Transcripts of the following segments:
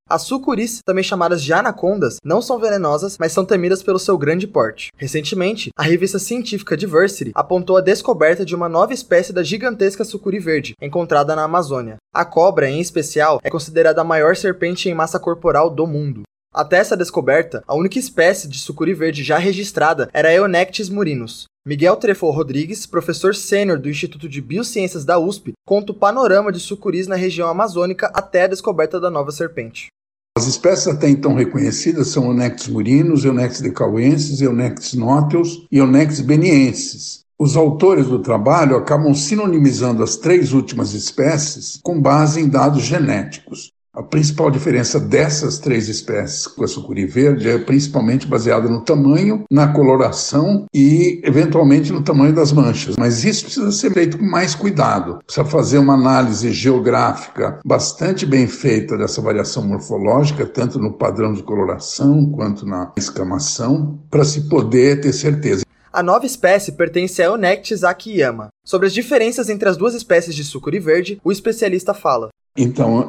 As sucuris, também chamadas de anacondas, não são venenosas, mas são temidas pelo seu grande porte. Recentemente, a revista científica Diversity apontou a descoberta de uma nova espécie da gigantesca sucuri verde, encontrada na Amazônia. A cobra, em especial, é considerada a maior serpente em massa corporal do mundo. Até essa descoberta, a única espécie de sucuri verde já registrada era a Eonectes murinus. Miguel Trefo Rodrigues, professor sênior do Instituto de Biociências da USP, conta o panorama de sucuris na região amazônica até a descoberta da nova serpente. As espécies até então reconhecidas são Eonectes murinus, Eonectes decauensis, Eonectes noteus e Eonectes beniensis. Os autores do trabalho acabam sinonimizando as três últimas espécies com base em dados genéticos. A principal diferença dessas três espécies com a sucuri verde é principalmente baseada no tamanho, na coloração e, eventualmente, no tamanho das manchas. Mas isso precisa ser feito com mais cuidado. Precisa fazer uma análise geográfica bastante bem feita dessa variação morfológica, tanto no padrão de coloração quanto na escamação, para se poder ter certeza. A nova espécie pertence a Eonectes akiyama. Sobre as diferenças entre as duas espécies de sucuri verde, o especialista fala. Então,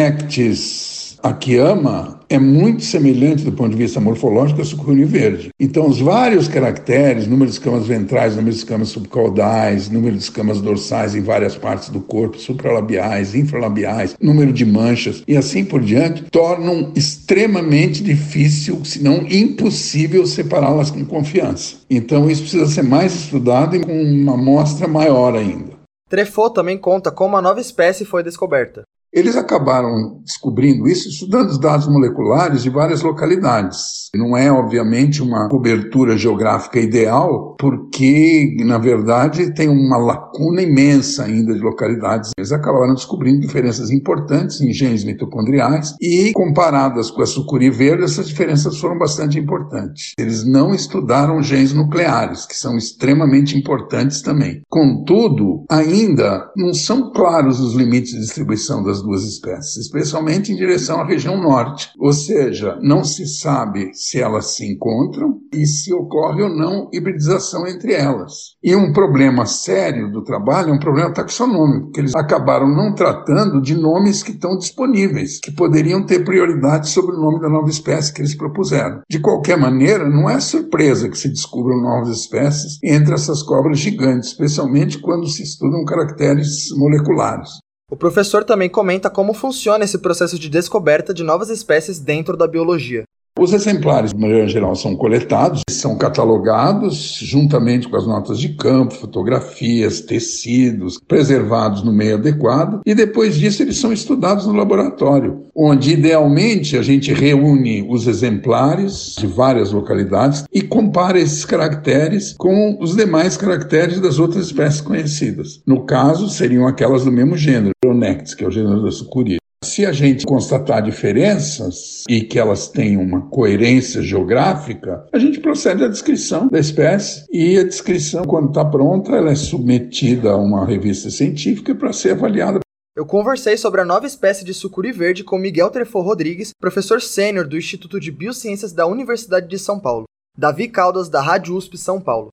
Eonectes akiyama é muito semelhante do ponto de vista morfológico à sucuri verde. Então, os vários caracteres, número de escamas ventrais, número de escamas subcaudais, número de escamas dorsais em várias partes do corpo, supralabiais, infralabiais, número de manchas e assim por diante, tornam extremamente difícil, se não impossível, separá-las com confiança. Então, isso precisa ser mais estudado e com uma amostra maior ainda. Trefo também conta como a nova espécie foi descoberta. Eles acabaram descobrindo isso estudando os dados moleculares de várias localidades. Não é, obviamente, uma cobertura geográfica ideal, porque, na verdade, tem uma lacuna imensa ainda de localidades. Eles acabaram descobrindo diferenças importantes em genes mitocondriais e, comparadas com a sucuri verde, essas diferenças foram bastante importantes. Eles não estudaram genes nucleares, que são extremamente importantes também. Contudo, ainda não são claros os limites de distribuição das duas espécies, especialmente em direção à região norte. Ou seja, não se sabe se elas se encontram e se ocorre ou não hibridização entre elas. E um problema sério do trabalho é um problema taxonômico, que eles acabaram não tratando de nomes que estão disponíveis, que poderiam ter prioridade sobre o nome da nova espécie que eles propuseram. De qualquer maneira, não é surpresa que se descubram novas espécies entre essas cobras gigantes, especialmente quando se estudam caracteres moleculares. O professor também comenta como funciona esse processo de descoberta de novas espécies dentro da biologia. Os exemplares, de maneira geral, são coletados, são catalogados juntamente com as notas de campo, fotografias, tecidos, preservados no meio adequado, e depois disso eles são estudados no laboratório, onde idealmente a gente reúne os exemplares de várias localidades e compara esses caracteres com os demais caracteres das outras espécies conhecidas. No caso, seriam aquelas do mesmo gênero, Eonectes, que é o gênero da sucuri. Se a gente constatar diferenças e que elas têm uma coerência geográfica, a gente procede à descrição da espécie e a descrição, quando está pronta, ela é submetida a uma revista científica para ser avaliada. Eu conversei sobre a nova espécie de sucuri verde com Miguel Trefo Rodrigues, professor sênior do Instituto de Biociências da Universidade de São Paulo. Davi Caldas, da Rádio USP São Paulo.